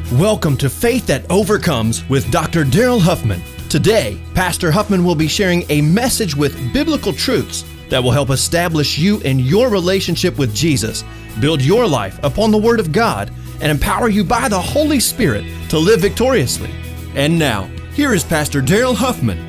Welcome to Faith That Overcomes with Dr. Daryl Huffman. Today, Pastor Huffman will be sharing a message with biblical truths that will help establish you in your relationship with Jesus, build your life upon the Word of God, and empower you by the Holy Spirit to live victoriously. And now, here is Pastor Daryl Huffman.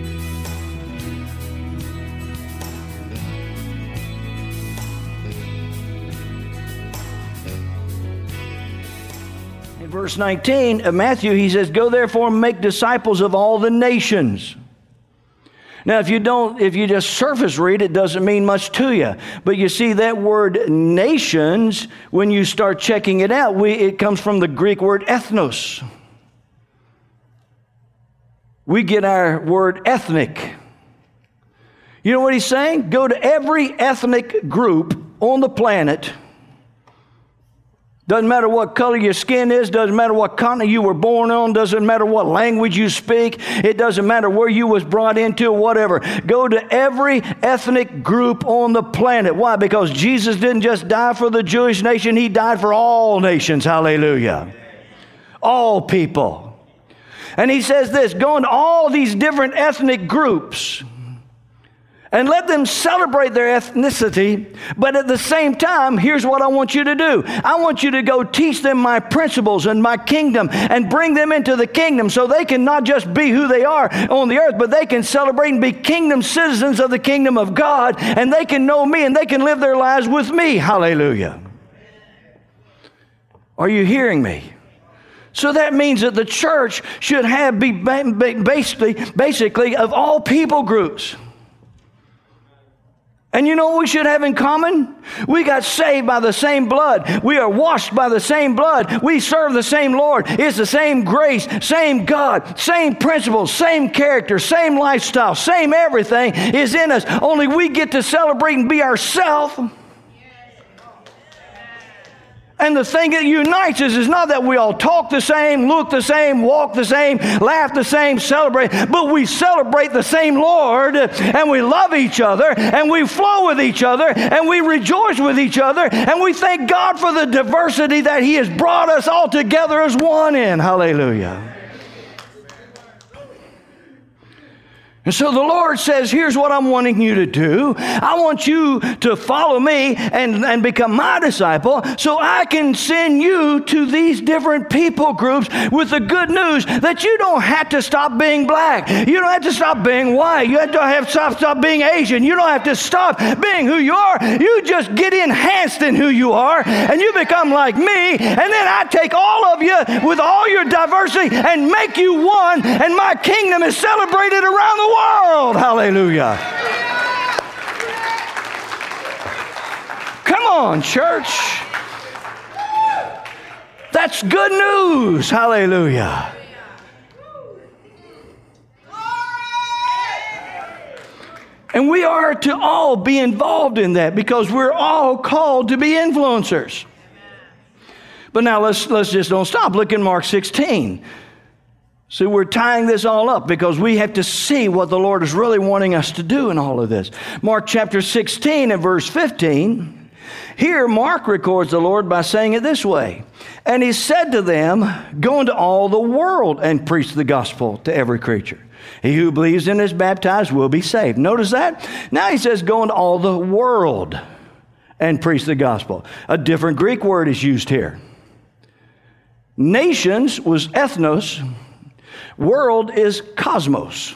Verse 19 of Matthew, he says, "Go therefore and make disciples of all the nations." Now, if you just surface read, it doesn't mean much to you. But you see that word nations, when you start checking it out, it comes from the Greek word ethnos. We get our word ethnic. You know what he's saying? Go to every ethnic group on the planet. Doesn't matter what color your skin is, doesn't matter what continent you were born on, doesn't matter what language you speak, it doesn't matter where you was brought into or whatever. Go to every ethnic group on the planet. Why? Because Jesus didn't just die for the Jewish nation, He died for all nations. Hallelujah. All people. And He says this, go into all these different ethnic groups and let them celebrate their ethnicity, but at the same time, here's what I want you to do. I want you to go teach them my principles and my kingdom and bring them into the kingdom so they can not just be who they are on the earth, but they can celebrate and be kingdom citizens of the kingdom of God, and they can know me and they can live their lives with me. Hallelujah. Are you hearing me? So that means that the church should be basically of all people groups. And you know what we should have in common? We got saved by the same blood. We are washed by the same blood. We serve the same Lord. It's the same grace, same God, same principles, same character, same lifestyle, same everything is in us. Only we get to celebrate and be ourselves. And the thing that unites us is not that we all talk the same, look the same, walk the same, laugh the same, celebrate, but we celebrate the same Lord, and we love each other, and we flow with each other, and we rejoice with each other, and we thank God for the diversity that He has brought us all together as one in. Hallelujah. And so the Lord says, here's what I'm wanting you to do. I want you to follow me and become my disciple so I can send you to these different people groups with the good news that you don't have to stop being black. You don't have to stop being white. You don't have to stop being Asian. You don't have to stop being who you are. You just get enhanced in who you are and you become like me. And then I take all of you with all your diversity and make you one, and my kingdom is celebrated around the world. Hallelujah. Come on, church. That's good news. Hallelujah. And we are to all be involved in that because we're all called to be influencers. But now let's just don't stop. Look in Mark 16. So we're tying this all up because we have to see what the Lord is really wanting us to do in all of this. Mark chapter 16 and verse 15. Here Mark records the Lord by saying it this way. And He said to them, go into all the world and preach the gospel to every creature. He who believes and is baptized will be saved. Notice that? Now He says go into all the world and preach the gospel. A different Greek word is used here. Nations was ethnos. World is cosmos.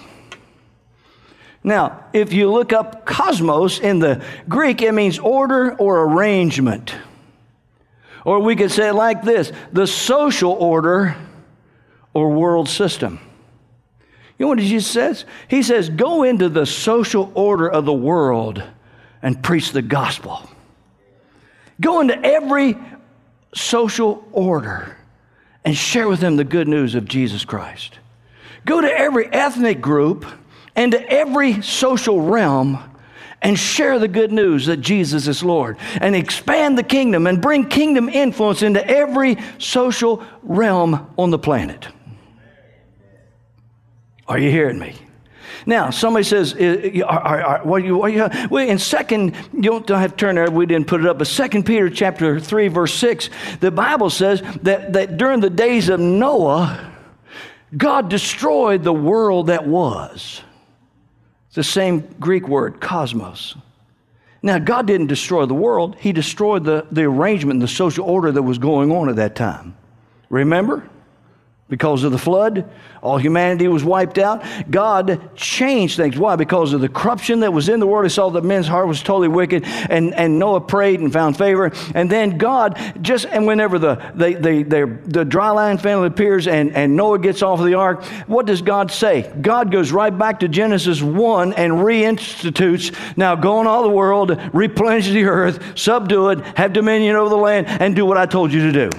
Now, if you look up cosmos in the Greek, it means order or arrangement. Or we could say it like this, the social order or world system. You know what Jesus says? He says, go into the social order of the world and preach the gospel. Go into every social order and share with them the good news of Jesus Christ. Go to every ethnic group and to every social realm and share the good news that Jesus is Lord and expand the kingdom and bring kingdom influence into every social realm on the planet. Are you hearing me? Now, somebody says, well, in second, you don't have to turn there, we didn't put it up, but 2 Peter chapter 3, verse 6, the Bible says that during the days of Noah, God destroyed the world that was. It's the same Greek word, cosmos. Now, God didn't destroy the world. He destroyed the arrangement and the social order that was going on at that time. Remember? Because of the flood, all humanity was wiped out. God changed things. Why? Because of the corruption that was in the world. He saw that men's heart was totally wicked, and Noah prayed and found favor. And then God, and whenever the dry land family appears and Noah gets off of the ark, what does God say? God goes right back to Genesis 1 and reinstitutes, now go in all the world, replenish the earth, subdue it, have dominion over the land, and do what I told you to do.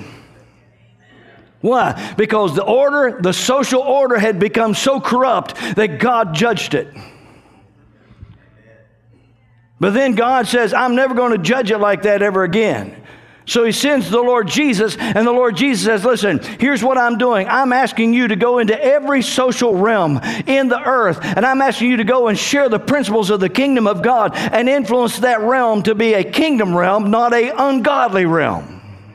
Why? Because the social order had become so corrupt that God judged it. But then God says, I'm never going to judge it like that ever again. So he sends the Lord Jesus, and the Lord Jesus says, listen, here's what I'm doing. I'm asking you to go into every social realm in the earth, and I'm asking you to go and share the principles of the kingdom of God and influence that realm to be a kingdom realm, not an ungodly realm.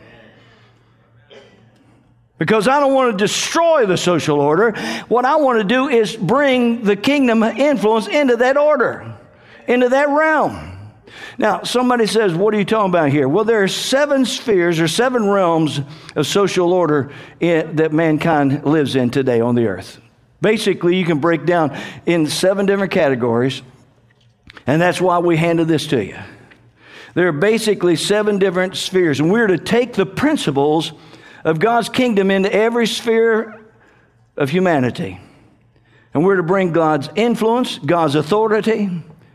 Because I don't want to destroy the social order. What I want to do is bring the kingdom influence into that order, into that realm. Now, somebody says, what are you talking about here? Well, there are 7 spheres or 7 realms of social order that mankind lives in today on the earth. Basically, you can break down in 7 different categories, and that's why we handed this to you. There are basically 7 different spheres, and we're to take the principles of God's kingdom into every sphere of humanity. And we're to bring God's influence, God's authority,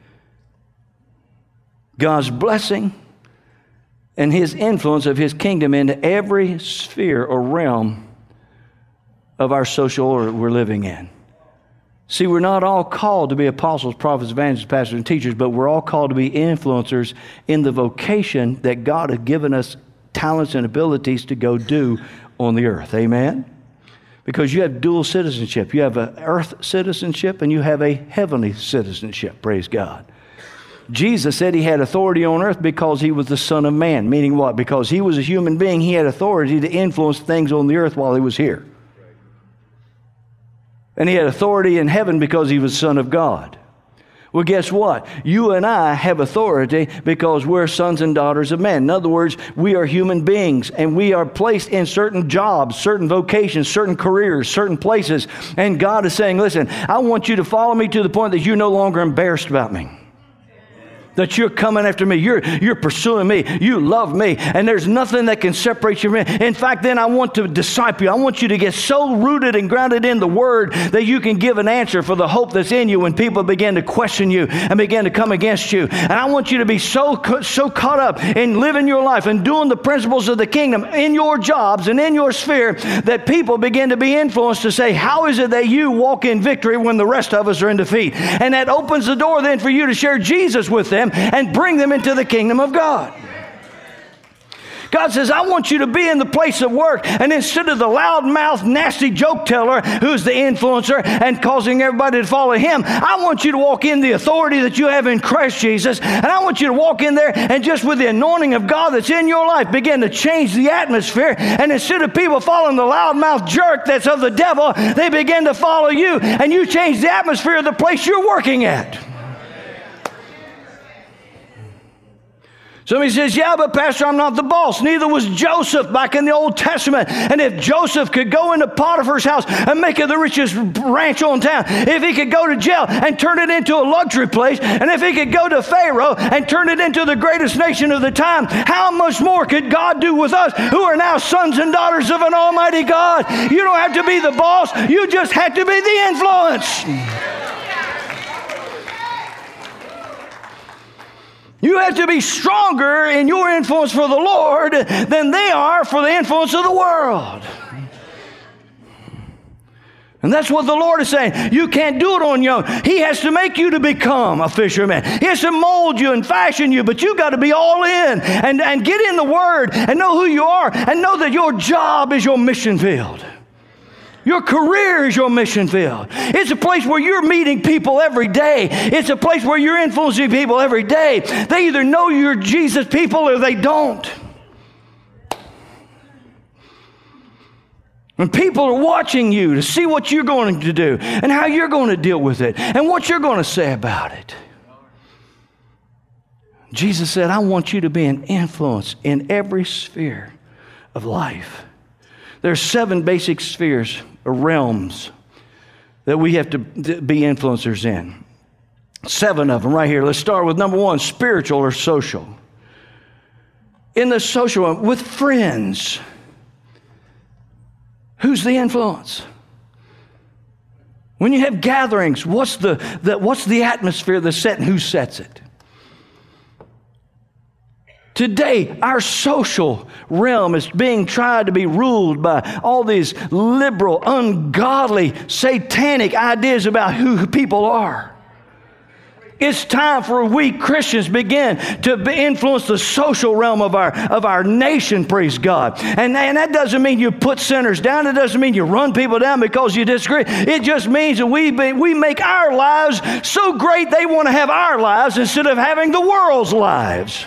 God's blessing, and His influence of His kingdom into every sphere or realm of our social order we're living in. See, we're not all called to be apostles, prophets, evangelists, pastors, and teachers, but we're all called to be influencers in the vocation that God has given us talents and abilities to go do on the earth. Amen? Because you have dual citizenship. You have an earth citizenship and you have a heavenly citizenship. Praise God. Jesus said He had authority on earth because He was the Son of Man. Meaning what? Because He was a human being, He had authority to influence things on the earth while He was here. And He had authority in heaven because He was Son of God. Well, guess what? You and I have authority because we're sons and daughters of men. In other words, we are human beings, and we are placed in certain jobs, certain vocations, certain careers, certain places. And God is saying, listen, I want you to follow me to the point that you're no longer embarrassed about me. That you're coming after me. You're pursuing me. You love me. And there's nothing that can separate you from me. In fact, then I want to disciple you. I want you to get so rooted and grounded in the Word that you can give an answer for the hope that's in you when people begin to question you and begin to come against you. And I want you to be so caught up in living your life and doing the principles of the kingdom in your jobs and in your sphere that people begin to be influenced to say, how is it that you walk in victory when the rest of us are in defeat? And that opens the door then for you to share Jesus with them and bring them into the kingdom of God. God says, I want you to be in the place of work, and instead of the loudmouth, nasty joke teller who's the influencer and causing everybody to follow him, I want you to walk in the authority that you have in Christ Jesus, and I want you to walk in there and just with the anointing of God that's in your life, begin to change the atmosphere. And instead of people following the loudmouth jerk that's of the devil, they begin to follow you, and you change the atmosphere of the place you're working at. Somebody says, yeah, but Pastor, I'm not the boss. Neither was Joseph back in the Old Testament. And if Joseph could go into Potiphar's house and make it the richest ranch on town, if he could go to jail and turn it into a luxury place, and if he could go to Pharaoh and turn it into the greatest nation of the time, how much more could God do with us who are now sons and daughters of an almighty God? You don't have to be the boss. You just have to be the influence. You have to be stronger in your influence for the Lord than they are for the influence of the world. And that's what the Lord is saying. You can't do it on your own. He has to make you to become a fisherman. He has to mold you and fashion you, but you got to be all in and get in the Word and know who you are and know that your job is your mission field. Your career is your mission field. It's a place where you're meeting people every day. It's a place where you're influencing people every day. They either know you're Jesus people or they don't. When people are watching you to see what you're going to do and how you're going to deal with it and what you're going to say about it. Jesus said, I want you to be an influence in every sphere of life. There are 7 basic spheres or realms that we have to be influencers in. 7 of them right here. Let's start with number 1, spiritual or social. In the social one, with friends. Who's the influence? When you have gatherings, what's the atmosphere that's set and who sets it? Today, our social realm is being tried to be ruled by all these liberal, ungodly, satanic ideas about who people are. It's time for we Christians begin to influence the social realm of our nation, praise God. And that doesn't mean you put sinners down. It doesn't mean you run people down because you disagree. It just means that we make our lives so great they want to have our lives instead of having the world's lives.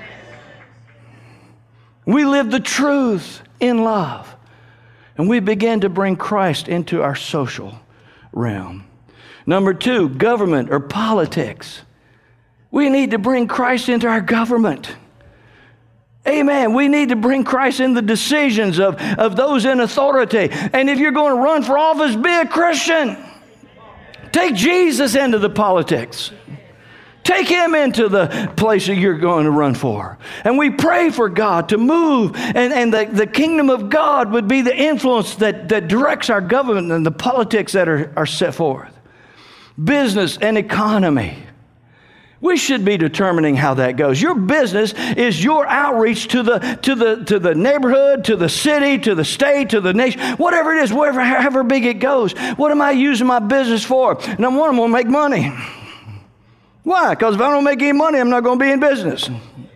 We live the truth in love. And we begin to bring Christ into our social realm. Number 2, government or politics. We need to bring Christ into our government. Amen. We need to bring Christ in the decisions of those in authority. And if you're going to run for office, be a Christian. Take Jesus into the politics. Take him into the place that you're going to run for. And we pray for God to move and the kingdom of God would be the influence that directs our government and the politics that are set forth. Business and economy. We should be determining how that goes. Your business is your outreach to the neighborhood, to the city, to the state, to the nation, whatever it is, however big it goes. What am I using my business for? Number 1, I'm going to make money. Why? Because if I don't make any money, I'm not going to be in business.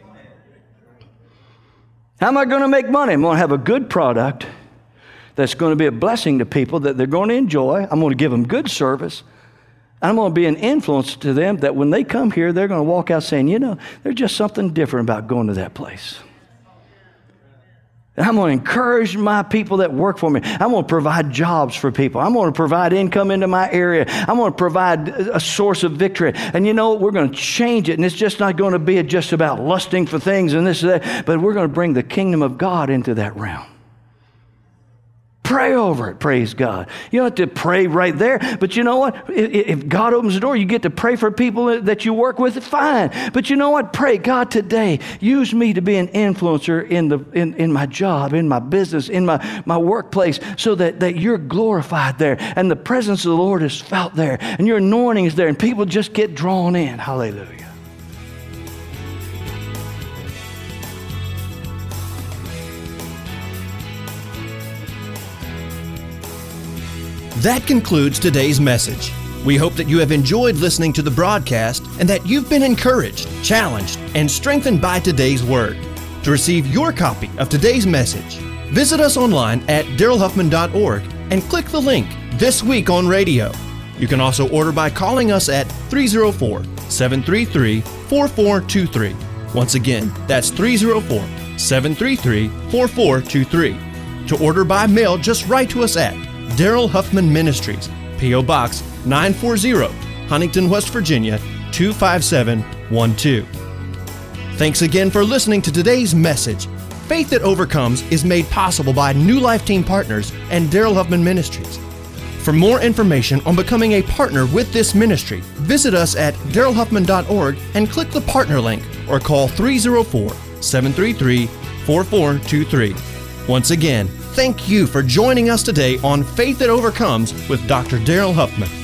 How am I going to make money? I'm going to have a good product that's going to be a blessing to people that they're going to enjoy. I'm going to give them good service. I'm going to be an influence to them that when they come here, they're going to walk out saying, there's just something different about going to that place. And I'm going to encourage my people that work for me. I'm going to provide jobs for people. I'm going to provide income into my area. I'm going to provide a source of victory. And we're going to change it. And it's just not going to be just about lusting for things and this and that, but we're going to bring the kingdom of God into that realm. Pray over it, praise God. You don't have to pray right there, but you know what? If God opens the door, you get to pray for people that you work with, fine. But you know what? Pray, God, today, use me to be an influencer in my job, in my business, in my workplace, so that you're glorified there, and the presence of the Lord is felt there, and your anointing is there, and people just get drawn in. Hallelujah. That concludes today's message. We hope that you have enjoyed listening to the broadcast and that you've been encouraged, challenged, and strengthened by today's word. To receive your copy of today's message, visit us online at darylhuffman.org and click the link This Week on Radio. You can also order by calling us at 304-733-4423. Once again, that's 304-733-4423. To order by mail, just write to us at Daryl Huffman Ministries, P.O. Box 940, Huntington, West Virginia 25712. Thanks again for listening to today's message. Faith That Overcomes is made possible by New Life Team Partners and Daryl Huffman Ministries. For more information on becoming a partner with this ministry, visit us at darylhuffman.org and click the partner link or call 304-733-4423. Once again, thank you for joining us today on Faith That Overcomes with Dr. Daryl Huffman.